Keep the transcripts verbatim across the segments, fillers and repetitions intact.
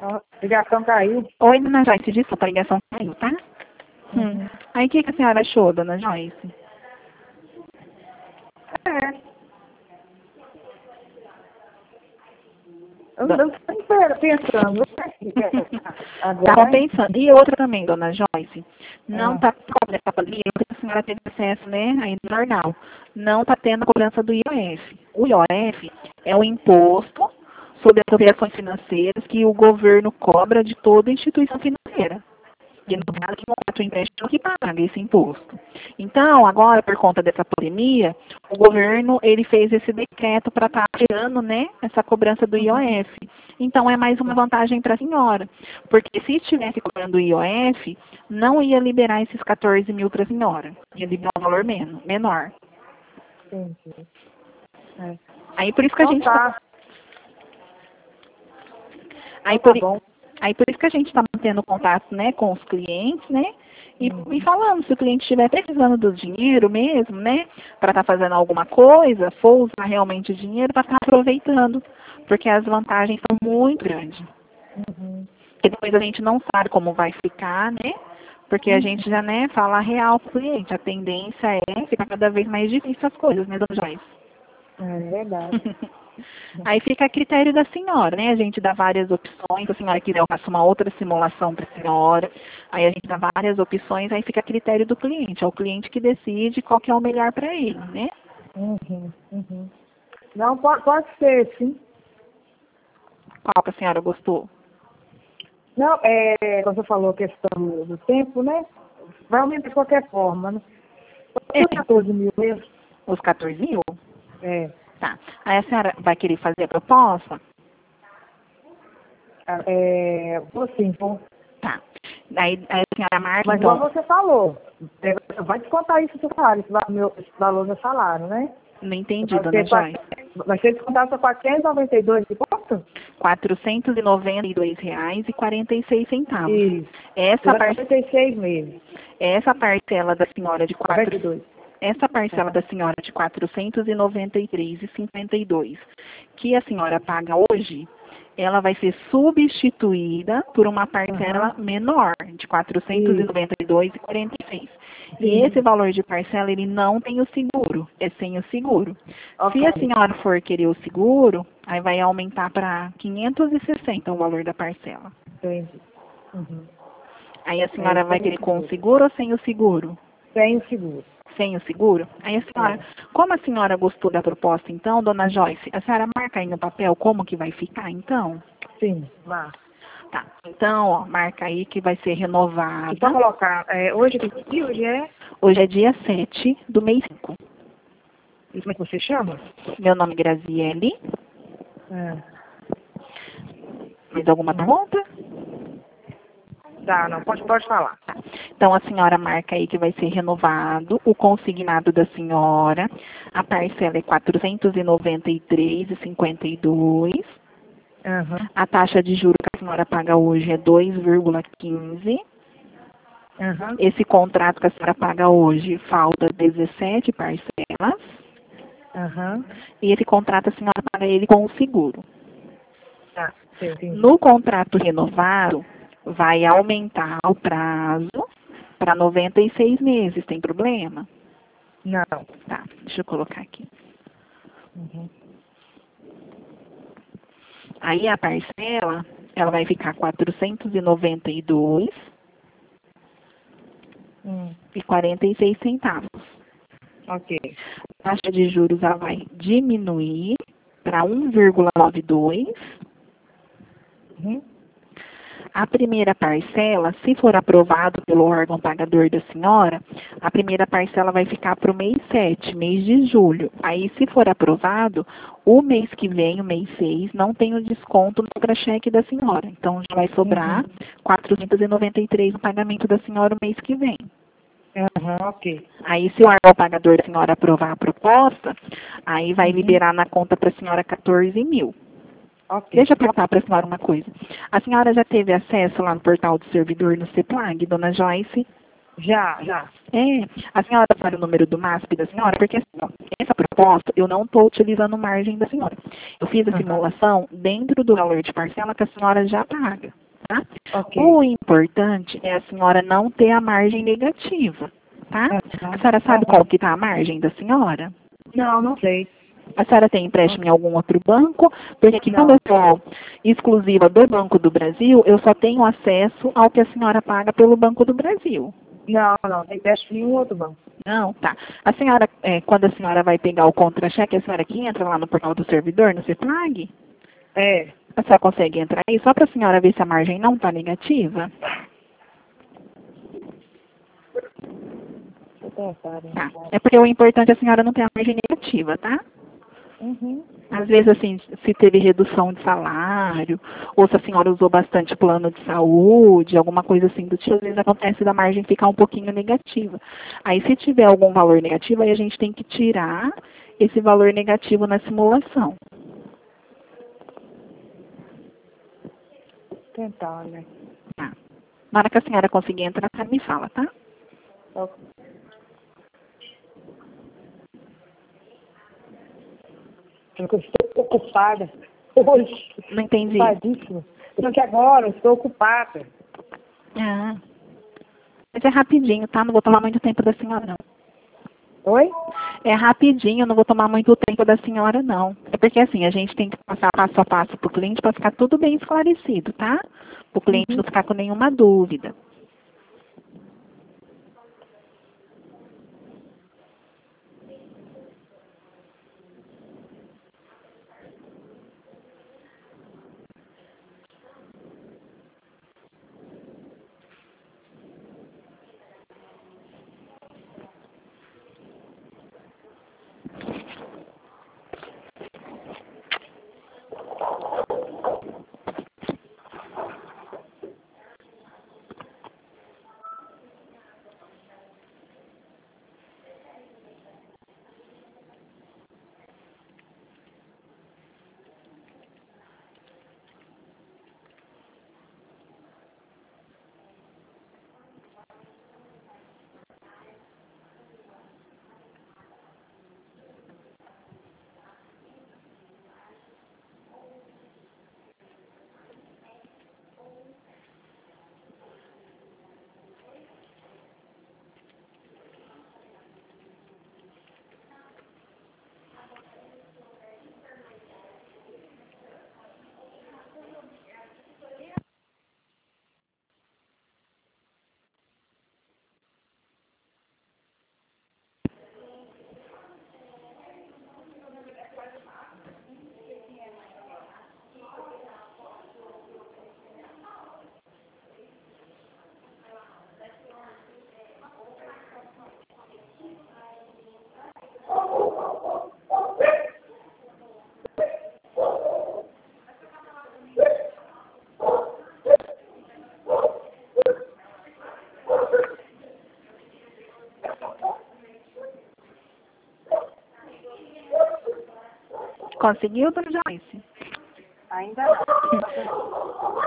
A ligação caiu. Oi, dona Joyce, desculpa, a ligação caiu, tá? Uhum. Hum. Aí o que, que a senhora achou, dona Joyce? É. Eu não estou pensando. Agora, Estava pensando. E outra também, dona Joyce. Não Ah. está cobrando essa pandemia, porque a senhora teve acesso, né, aí no jornal. Não está tendo a cobrança do I O F. O I O F é o imposto sobre as operações financeiras que o governo cobra de toda instituição financeira. E no caso, que contrata o empréstimo que paga esse imposto. Então, agora, por conta dessa pandemia, o governo ele fez esse decreto para estar tirando, né, essa cobrança do I O F. Então, é mais uma vantagem para a senhora. Porque se estivesse cobrando o I O F, não ia liberar esses quatorze mil para a senhora. Ia liberar um valor men menor. Entendi. É. Aí, por isso que a Então gente... tá. Aí, Então por... tá bom. Aí por isso que a gente está mantendo contato, né, com os clientes, né? E, Uhum. e falando, se o cliente estiver precisando do dinheiro mesmo, né? Para estar fazendo alguma coisa, for usar realmente o dinheiro para estar aproveitando. Porque as vantagens são muito grandes. Uhum. Porque depois a gente não sabe como vai ficar, né? Porque a Uhum. gente já, né, fala a real pro cliente. A tendência é ficar cada vez mais difícil as coisas, né, dona Joyce? É verdade. Aí fica a critério da senhora, né? A gente dá várias opções. Se a senhora quiser, eu faço uma outra simulação para a senhora. Aí a gente dá várias opções, aí fica a critério do cliente. É o cliente que decide qual que é o melhor para ele, né? Uhum. Uhum. Não, pode, pode ser, sim. Qual que a senhora gostou? Não, é, quando você falou a questão do, do tempo, né? Vai aumentar de qualquer forma, né? É, Os quatorze mil mesmo. os quatorze mil? É. Tá. Aí a senhora vai querer fazer a proposta? É, vou sim, vou. Tá. Aí, aí a senhora marca, Mas igual então... você falou, é, vai descontar isso do seu salário, esse, va- meu, esse valor do meu salário, né? Não entendi, Vai dona ser, Joyce. quatrocentos vai ser descontado para quatrocentos e noventa e dois de quanto? quatrocentos e noventa e dois reais e quarenta e seis centavos. Isso. Essa, Durante par... noventa e seis meses. Essa parcela da senhora de noventa quatro e dois. Essa parcela Aham. da senhora de quatrocentos e noventa e três reais e cinquenta e dois centavos, que a senhora paga hoje, ela vai ser substituída por uma parcela Aham. menor, de quatrocentos e Isso. noventa e dois reais e quarenta e seis centavos. E Sim. esse valor de parcela, ele não tem o seguro, é sem o seguro. Se Ok. a senhora for querer o seguro, aí vai aumentar para quinhentos e sessenta o valor da parcela. Entendi. Uhum. Aí a É senhora vai sem o querer com o seguro. seguro ou sem o seguro? Sem o seguro. Sem o seguro? Aí a senhora, É. como a senhora gostou da proposta então, dona Joyce, a senhora marca aí no papel como que vai ficar então? Sim, vá. Tá, então, ó, marca aí que vai ser Deixa eu renovada. só colocar. É, hoje que dia? Hoje é. Hoje é dia sete do mês cinco. E como é que você chama? Meu nome é Graziele. É. Mais alguma pergunta? Tá, não, pode, pode falar. Tá. Então a senhora marca aí que vai ser renovado o consignado da senhora. A parcela é quatrocentos e noventa e três reais e cinquenta e dois centavos. Aham. A taxa de juros que a senhora paga hoje é dois vírgula quinze. Aham. Esse contrato que a senhora paga hoje falta dezessete parcelas. Aham. E esse contrato a senhora paga ele com o seguro. Tá, eu entendi. No contrato renovado, vai aumentar o prazo para noventa e seis meses. Tem problema? Não. Tá, deixa eu colocar aqui. Uhum. Aí a parcela, ela vai ficar quatrocentos e noventa e dois Hum. e quarenta e seis centavos. Ok. A taxa de juros ela vai diminuir para um vírgula noventa e dois. Uhum. A primeira parcela, se for aprovado pelo órgão pagador da senhora, a primeira parcela vai ficar para o mês sete, mês de julho. Aí, se for aprovado, o mês que vem, o mês seis, não tem o desconto no contra-cheque da senhora. Então, já vai sobrar Uhum. quatrocentos e noventa e três no pagamento da senhora o mês que vem. Aham, ok. Aí, se o órgão pagador da senhora aprovar a proposta, aí vai Uhum. liberar na conta para a senhora quatorze mil. Ok. Deixa eu perguntar para a senhora uma coisa. A senhora já teve acesso lá no portal do servidor no CEPLAG, dona Joyce? Já, já. É, a senhora sabe o número do MASP da senhora? Porque assim, ó, essa proposta eu não estou utilizando margem da senhora. Eu fiz a Uhum. simulação dentro do valor de parcela que a senhora já paga. Tá? Ok. O importante é a senhora não ter a margem negativa. Tá? Uhum. A senhora sabe qual que está a margem da senhora? Não, não sei. A senhora tem empréstimo em algum outro banco? Porque aqui, Não. quando eu sou exclusiva do Banco do Brasil, eu só tenho acesso ao que a senhora paga pelo Banco do Brasil. Não, não. Tem teste em um outro banco. Não, tá. A senhora, é, quando a senhora vai pegar o contra-cheque, a senhora que entra lá no portal do servidor, no CEPLAG, É. a senhora consegue entrar aí só para a senhora ver se a margem não está negativa? Deixa eu pensar, hein? Tá. É porque o importante é a senhora não ter a margem negativa, tá? Uhum. Às vezes, assim, se teve redução de salário, ou se a senhora usou bastante plano de saúde, alguma coisa assim do tipo, às vezes acontece da margem ficar um pouquinho negativa. Aí, se tiver algum valor negativo, aí a gente tem que tirar esse valor negativo na simulação. Vou tentar, né? Tá. Na hora que a senhora conseguir entrar, a senhora me fala, tá? Ok. Porque eu estou ocupada hoje. Não entendi. Ocupadíssima. Porque agora eu estou ocupada. Ah. Mas é rapidinho, tá? Não vou tomar muito tempo da senhora, não. Oi? É rapidinho, não vou tomar muito tempo da senhora, não. É porque assim, a gente tem que passar passo a passo para o cliente para ficar tudo bem esclarecido, tá? Para o cliente Uhum. não ficar com nenhuma dúvida. Conseguiu, dona Joyce? Ainda não.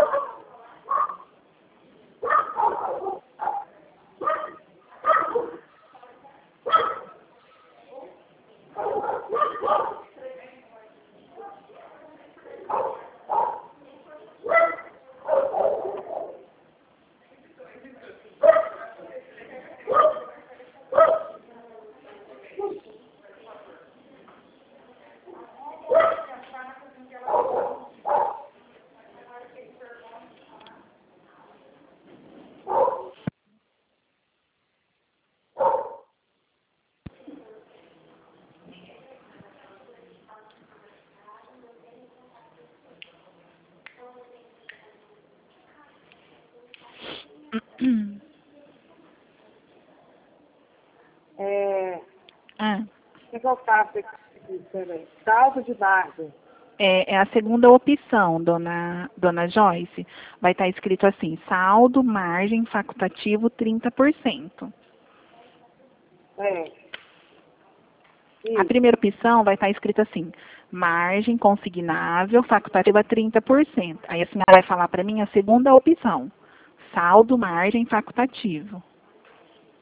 É, Ah, o que eu faço aqui? Peraí. Saldo de margem. é, é a segunda opção, dona, dona Joyce. Vai estar escrito assim, saldo, margem, facultativo, trinta por cento. É. A Isso. primeira opção vai estar escrito assim, margem consignável, facultativa trinta por cento. Aí a senhora vai falar para mim a segunda opção, saldo, margem, facultativo.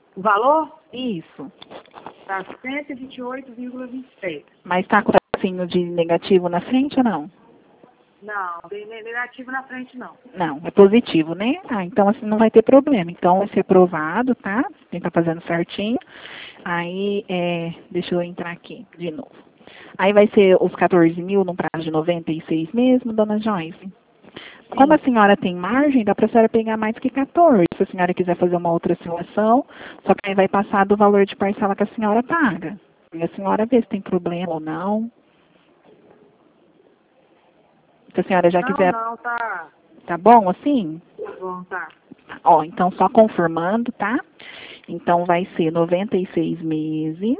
O valor? Isso. Tá cento e vinte e oito vírgula vinte e seis. Mas tá com o tracinho de negativo na frente ou não? Não, tem negativo na frente não. Não, é positivo, né? Ah, então assim não vai ter problema. Então vai ser aprovado, tá? Quem tá fazendo certinho. Aí, é, deixa eu entrar aqui de novo. Aí vai ser os quatorze mil no prazo de noventa e seis mesmo, dona Joyce? Como a senhora tem margem, dá para a senhora pegar mais que quatorze. Se a senhora quiser fazer uma outra simulação, só que aí vai passar do valor de parcela que a senhora paga. E a senhora vê se tem problema ou não. Se a senhora já Não, quiser... não, tá. Tá bom assim? Tá bom, tá. Ó, então só confirmando, tá? Então vai ser noventa e seis meses.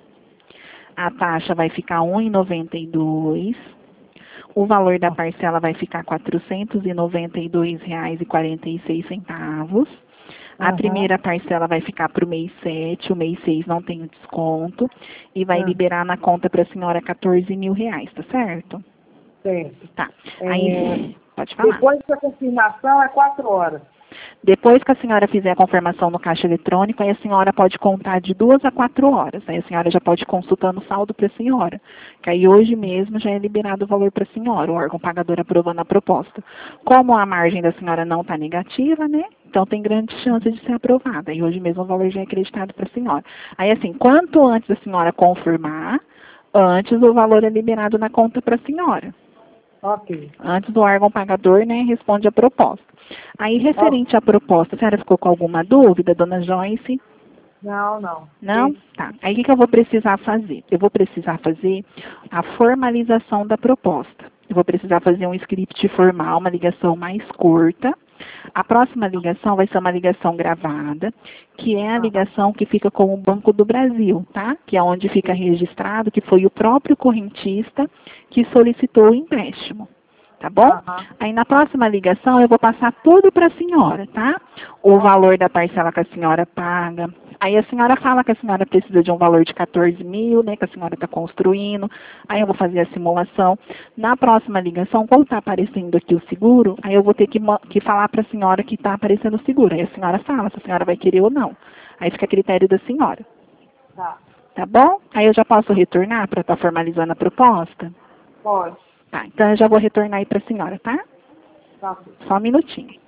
A taxa vai ficar um real e noventa e dois centavos. O valor da parcela vai ficar quatrocentos e noventa e dois reais e quarenta e seis centavos. A Uhum. primeira parcela vai ficar para o mês sete, o mês seis não tem o desconto. E vai Uhum. liberar na conta para a senhora quatorze mil reais, tá certo? Certo. Tá. É, Aí, pode falar. Depois da confirmação é quatro horas. Depois que a senhora fizer a confirmação no caixa eletrônico, aí a senhora pode contar de duas a quatro horas. Aí a senhora já pode ir consultando o saldo para a senhora. Que aí hoje mesmo já é liberado o valor para a senhora, o órgão pagador aprovando a proposta. Como a margem da senhora não está negativa, né? Então tem grande chance de ser aprovada. E hoje mesmo o valor já é acreditado para a senhora. Aí assim, quanto antes da senhora confirmar, antes o valor é liberado na conta para a senhora. Ok. Antes do órgão pagador, né, responde a proposta. Aí, referente à proposta, a senhora ficou com alguma dúvida, dona Joyce? Não, não. Não? Sim. Tá. Aí, o que, que eu vou precisar fazer? Eu vou precisar fazer a formalização da proposta. Eu vou precisar fazer um script formal, uma ligação mais curta. A próxima ligação vai ser uma ligação gravada, que é a ligação que fica com o Banco do Brasil, tá? Que é onde fica registrado que foi o próprio correntista que solicitou o empréstimo. Tá bom? Aham. Aí na próxima ligação eu vou passar tudo para a senhora, tá? O valor da parcela que a senhora paga. Aí a senhora fala que a senhora precisa de um valor de quatorze mil, né? Que a senhora está construindo. Aí eu vou fazer a simulação. Na próxima ligação, como está aparecendo aqui o seguro, aí eu vou ter que, que falar para a senhora que está aparecendo o seguro. Aí a senhora fala se a senhora vai querer ou não. Aí fica a critério da senhora. Tá. Tá bom? Aí eu já posso retornar para estar formalizando a proposta? Pode. Tá, então eu já vou retornar aí para a senhora, tá? Tá. Só um minutinho.